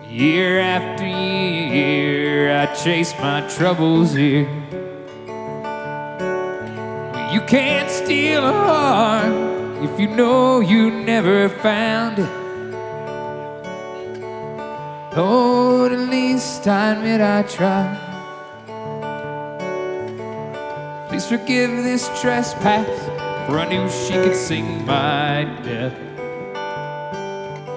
Year after year, I chase my troubles here. You can't steal a heart if you know you never found it. Lord, at least I admit I tried. Please forgive this trespass, for I knew she could sing my death.